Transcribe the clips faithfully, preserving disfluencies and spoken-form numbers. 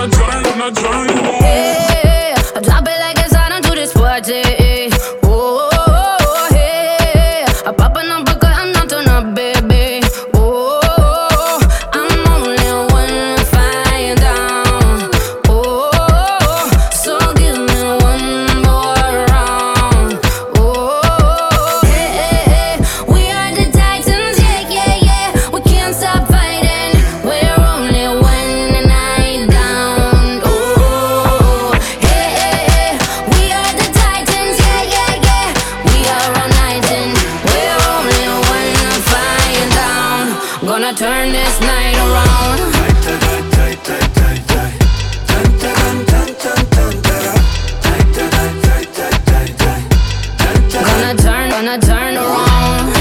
gonna turn, gonna turn you on. Hey, I drop it like it's hot into this party. Oh, oh, oh, hey, I pop an uppercut and I turn up, baby. Oh, oh, I'm only one flying down. Oh, so give me one more round. Oh, hey, hey, hey, we are the Titans, yeah, yeah, yeah. We can't stop fighting. We're only one night down. Oh, hey, hey, hey, we are the Titans, yeah, yeah, yeah. We are all night and we're only one flying down. Gonna turn this night around. Gonna turn, gonna turn around.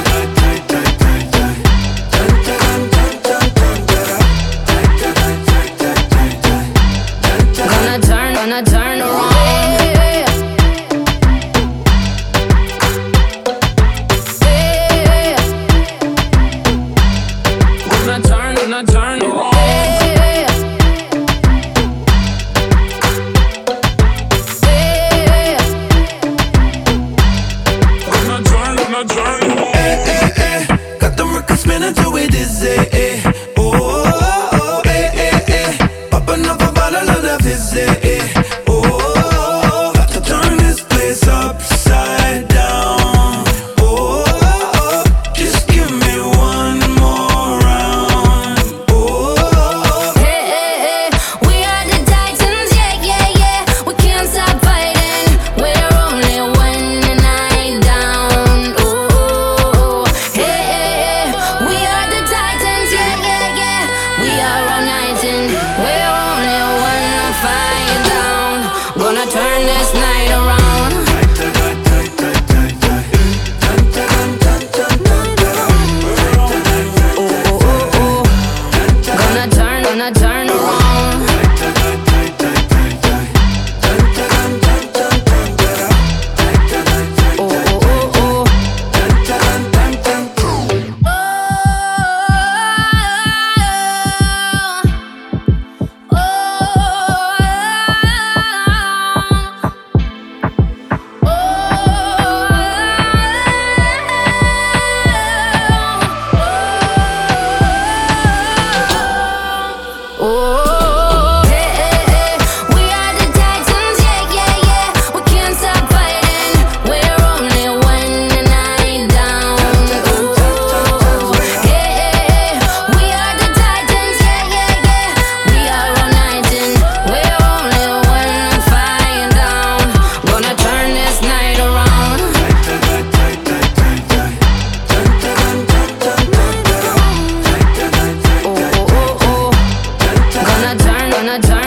Gonna turn, gonna turn around. Yeah. Yeah. Gonna turn, gonna turn around. Yeah. Yeah. Gonna turn, gonna turn you on. Eh, eh. Got them records spinning till we dizzy. Eh. Oh, oh, oh, eh, eh, eh. Popping up a bottle of that fizzy. Eh. Oh, oh, oh, about to turn this place upside down. Oh, oh, oh, just give me one more round. Oh, oh, oh. Hey, hey, hey, we are the Titans, yeah, yeah, yeah. We can't stop fighting. We're only one night down. Oh, hey, hey, hey, we are the Titans, yeah, yeah, yeah. We are all night and we're only one flying down. Gonna turn this night around. Oh, oh, oh, oh. Gonna turn, gonna turn around. Oh, oh, oh, oh. Oh, hey, hey, hey, we are the Titans, yeah, yeah, yeah. We can't stop fighting. We're only one night down. Oh, hey, hey, hey, we are the Titans, yeah, yeah, yeah. We are all night and we're only one flying down. Gonna turn this night around. Oh, oh, oh, oh. Gonna turn, gonna turn